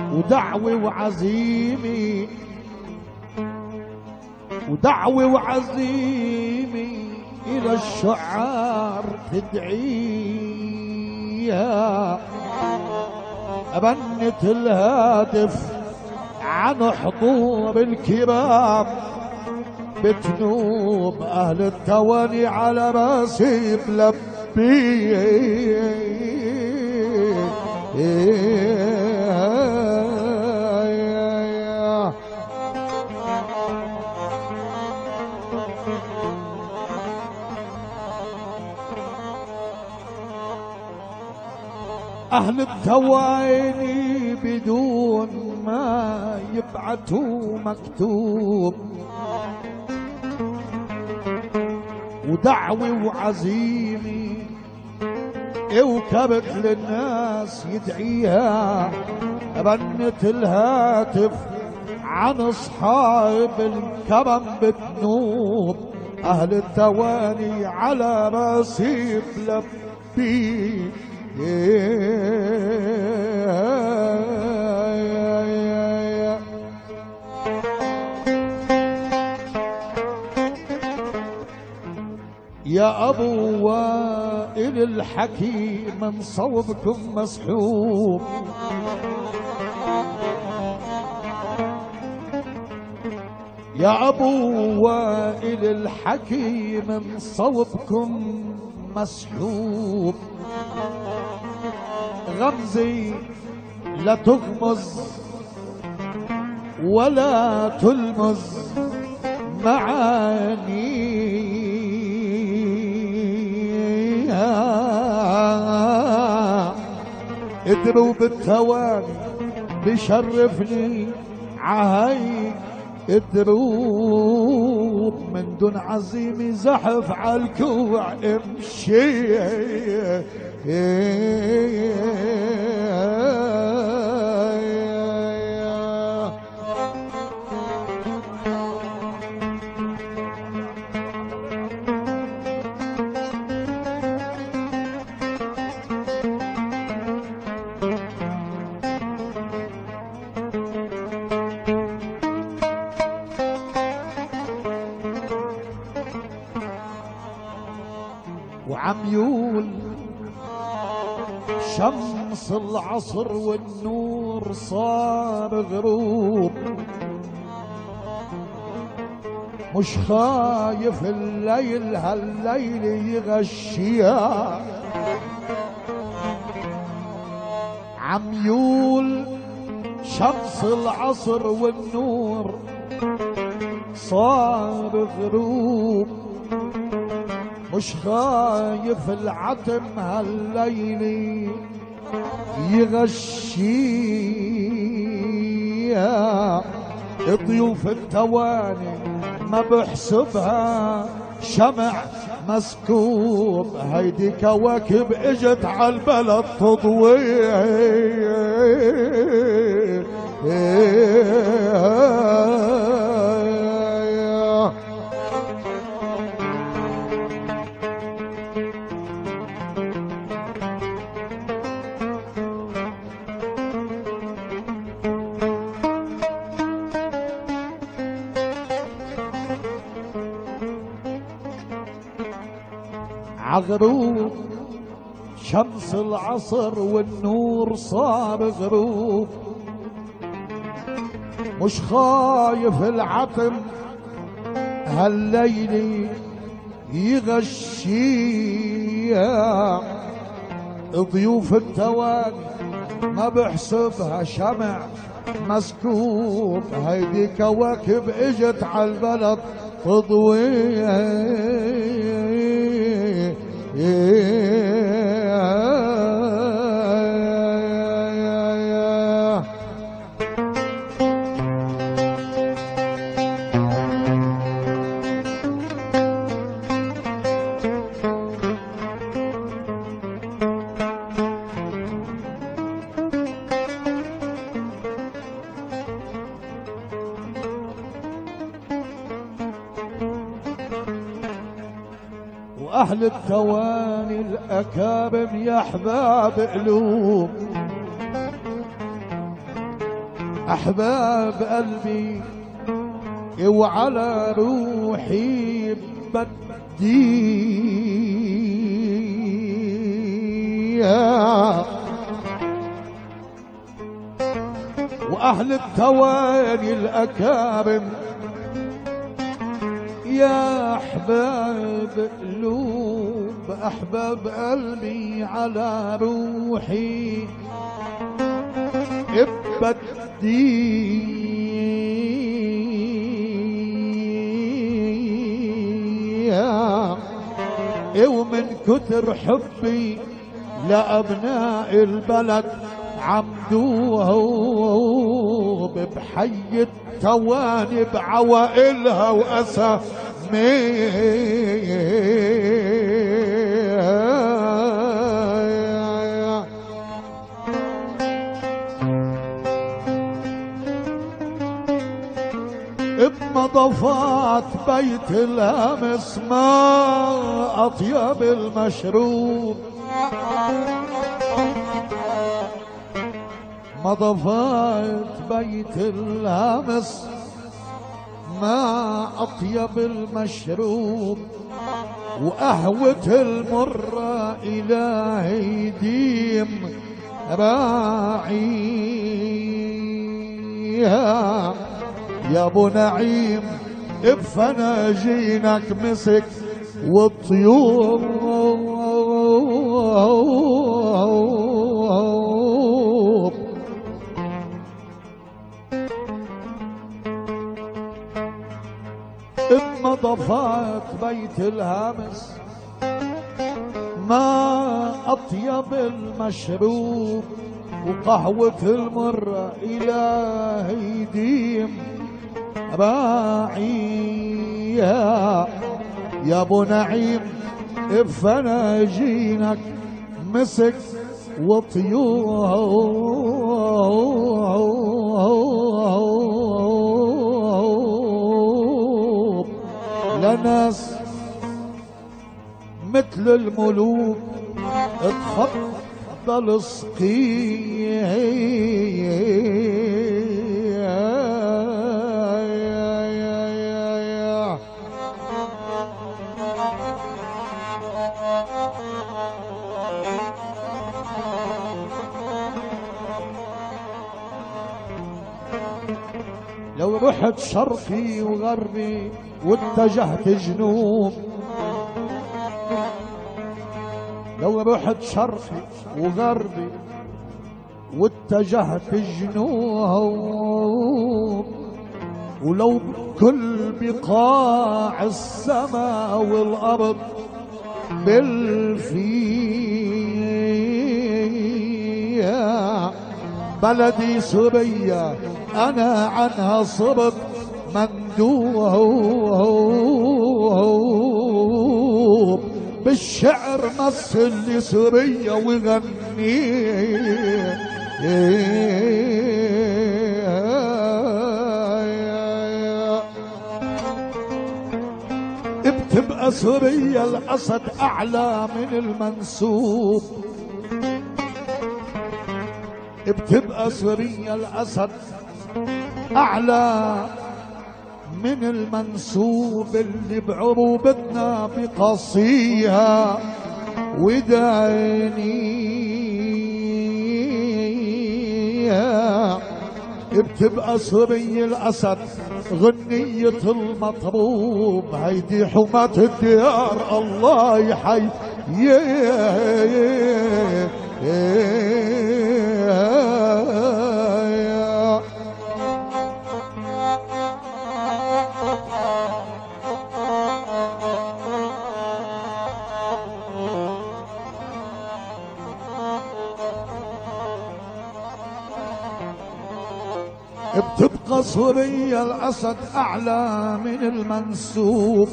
ودعوي وعزيمي ودعوي وعزيمي إلى الشعار تدعيها، أبنت الهاتف عن حضور الكرام بتنوب أهل التواني على راسي ملبي. أهل التواني بدون ما يبعثوا مكتوب، ودعوي وعزيمي وكبت للناس يدعيها، رنت الهاتف عن اصحاب الكرم بتنوب اهل التواني على راسي بلبي. يا أبو وائل الحكيم من صوبكم مسحوب، يا أبو وائل الحكيم من صوبكم مسحوب، غمزي لا تغمز ولا تلمز معاني، ادروا بالتواني بشرفني عهي، ادروا من دون عزيمي زحف عالكوع امشي. وعميول شمس العصر والنور صار غروب، مش خايف الليل هالليل يغشيها، عميول شمس العصر والنور صار غروب، مش خايف العتم هالليل يغشيها، ضيوف التواني ما بحسبها شمع مسكوب، هيدي كواكب اجت عالبلد تضوي. عغروب شمس العصر والنور صار غروب، مش خايف العتم هالليل يغشيها، ضيوف التواني ما بحسبها شمع مسكوب، هيدي كواكب اجت عالبلد تضوي. أهل التواني الأكابم يا أحباب قلوب، أحباب قلبي وعلى روحي بدي وأهل التواني الأكارم يا أحباب قلوب أحباب قلبي على روحي بدي ومن كتر حبي لأبناء البلد عمدوه بحي التواني بعوائلها وأساميها بمضافات بيت الأمس ما أطيب المشروب مضافات بيت الأمس ما أطيب المشروب وقهوة المرة إلهي ديم راعيها يا ابو نعيم بفناجينك مسك والطيور بمضافات بيت الهامس ما أطيب المشروب وقهوة المرة إلهي ديم راعيها يا ابو نعيم بفناجينك مسك وطيوب لناس مثل الملوك اتفضل اسقيه لو رحت شرقي وغربي واتجهت جنوب لو رحت شرقي وغربي واتجهت جنوب ولو كل بقاع السماء والأرض بالفيا بلدي سوريا أنا عنها صرت مندوب بالشعر مثل لسوريا وغني بتبقى سوريا الأسد أعلى من المنسوب بتبقى سوريا الأسد أعلى من المنسوب اللي بعروبتنا بقصيها ودانيها بتبقى سوريا الأسد غنية المطروب هيدي حماة الديار الله يحيي بتبقى سوريا الأسد أعلى من المنسوب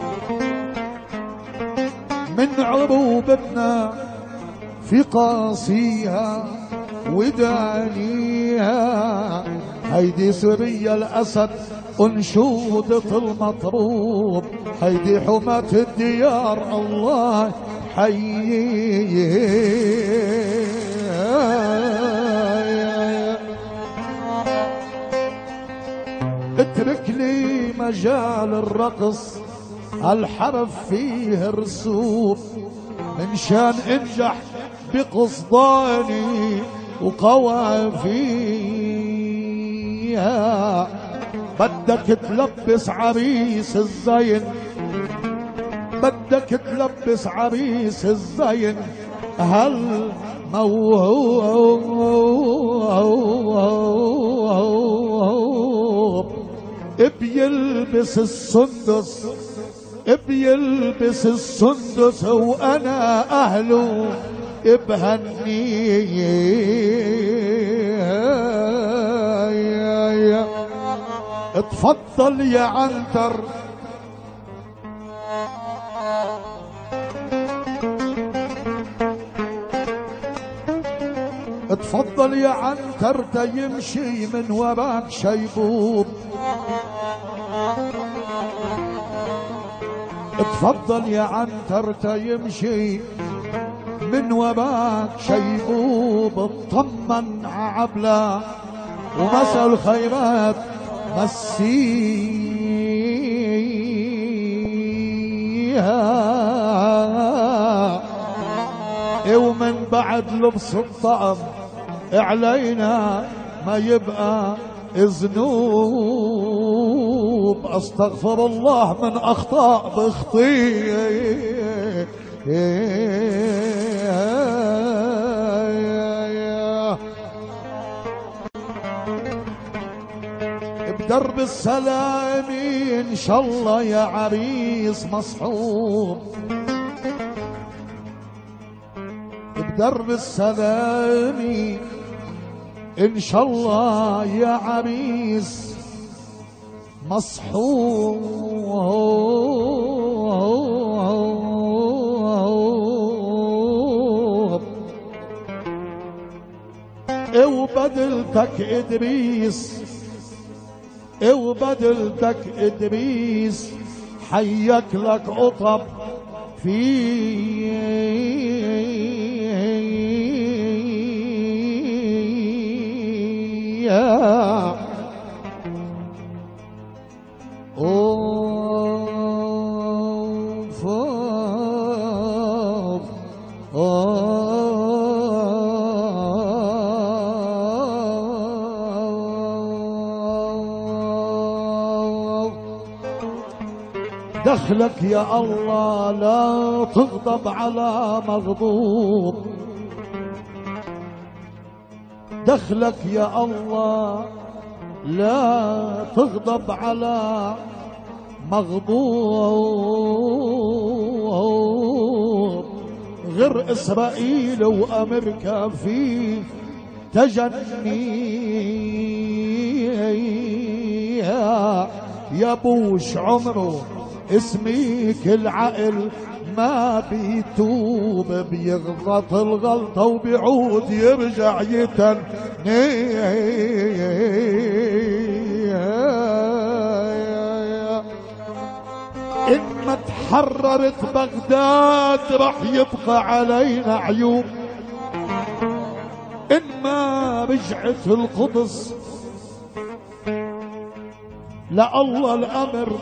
من عروبتنا في قاصيها ودانيها هيدي سوريا الأسد أنشودة المطروب هيدي حماة الديار الله حييه اترك لي مجال الرقص الحرف فيه رسوم من شان انجح بقصداني وقوافيها. بدك تلبس عريس الزين، بدك تلبس عريس الزين هل موهوب بيلبس السندس، بيلبس السندس وانا اهله بهنيه. اتفضل يا عنتر، اتفضل يا عنتر تيمشي من وراك شيبوب. اتفضل يا عنتر تيمشي من وراك شيبوب. اطمن عبلا ومسا الخيرات مسيها. ومن بعد لبس الطقم علينا ما يبقى ذنوب. استغفر الله من اخطاء بخطيه. بدرب السلام ان شاء الله يا عريس مصحوب. بدرب السلام ان شاء الله يا عريس مصحوب. وبدلتك ادريس، وبدلتك ادريس حيك لك قطب فيها. دخلك يا الله لا تغضب على مغضوب. دخلك يا الله لا تغضب على مغضوب. غير اسرائيل وامريكا في تجنيها. يا بوش عمره اسميك العقل ما بيتوب، بيغلط الغلطة وبيعود يرجع يتني. إن ما تحررت بغداد رح يبقى علينا عيوب. إن ما رجعت القدس لا الله الأمر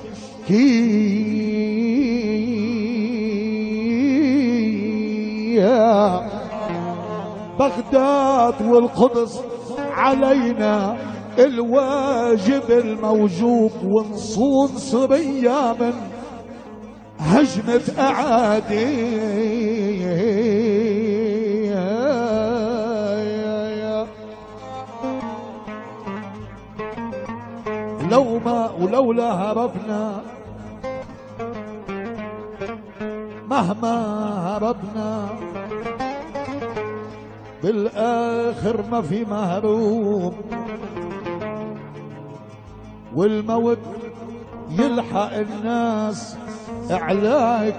بشكية. بغداد والقدس علينا الواجب الموجوب، ونصون سوريا من هجمة أعادي. لو ما ولولا هربنا، مهما هربنا بالآخر ما في مهروب. والموت يلحق الناس على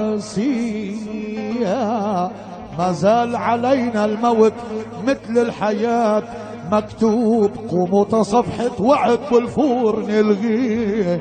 كراسيها. ما زال علينا الموت مثل الحياة مكتوب. قوموا تصفحة وعد بالفور نلغيه.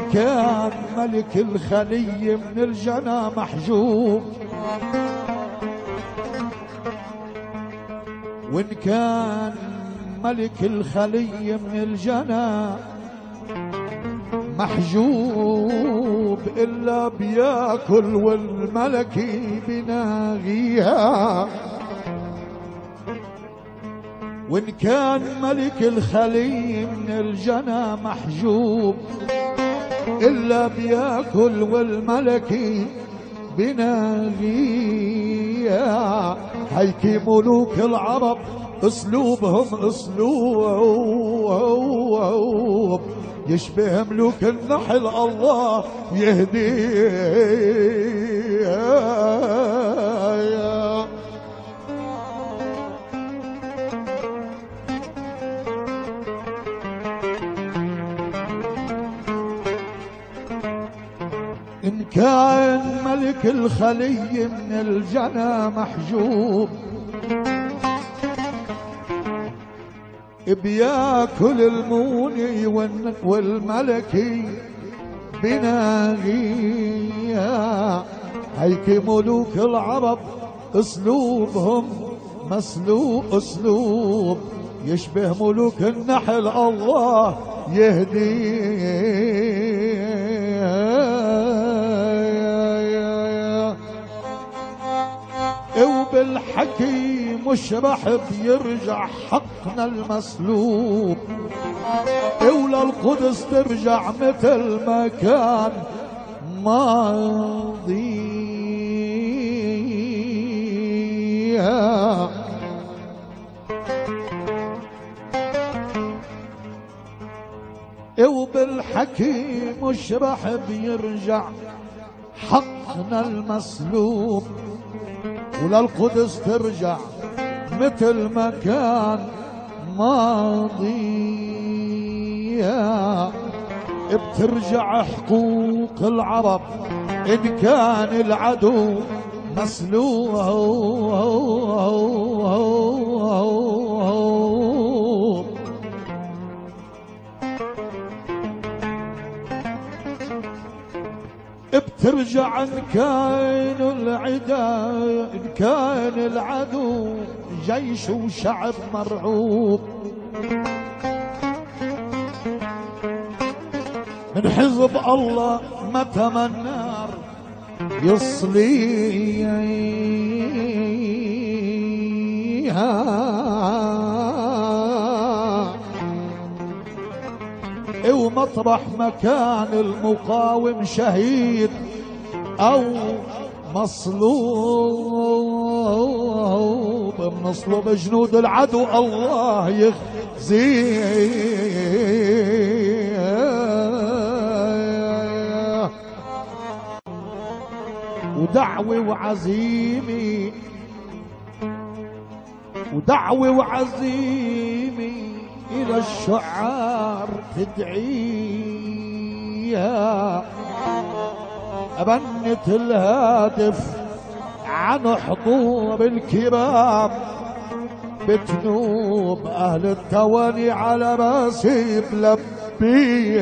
كان ملك الخلي من الجنى محجوب، وإن كان ملك الخلي من الجنى محجوب إلا بياكل والملك بناغيها. وإن كان ملك الخلي من الجنى محجوب إلا بياكل والملك بناغيها. هيك ملوك العرب اسلوبهم اسلوب يشبه ملوك النحل، الله يهديها. إن كان ملك الخلي من الجنى محجوب بياكل الموني والملكي بناغيها. هيك ملوك العرب اسلوبهم اسلوب يشبه ملوك النحل، الله يهديها. وبالحكي مشرح بيرجع حقنا المسلوب، ولا القدس ترجع مثل ما كان ماضيها. وبالحكي مشرح بيرجع حقنا المسلوب، ولا القدس ترجع مثل ما كان ماضيها. بترجع حقوق العرب إن كان العدو مسلوب. بترجع إن كان العدا، إن كان العدو جيش وشعب مرعوب. من حزب الله متى ما النار يصليها. ومطرح مكان المقاوم شهيد أو مصلوب، بنصلب جنود العدو الله يخزيه. ودعوة وعزيمي إلى الشعار تدعيها. أبنت الهاتف عن حضور الكرام بتنوب أهل التواني على راسي بلبي.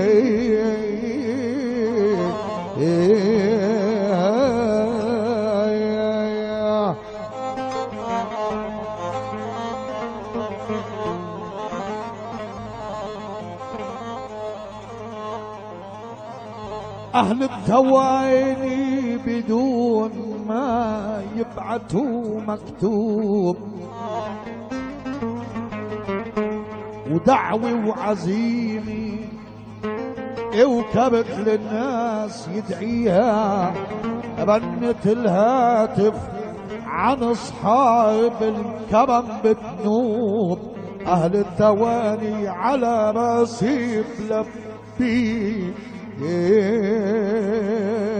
أهل التواني بدون ما يبعثوا مكتوب، ودعوة وعزيمة وكبت للناس يدعيها. رنت الهاتف عن أصحاب الكرم بتنوب، أهل التواني على راسي بلبي.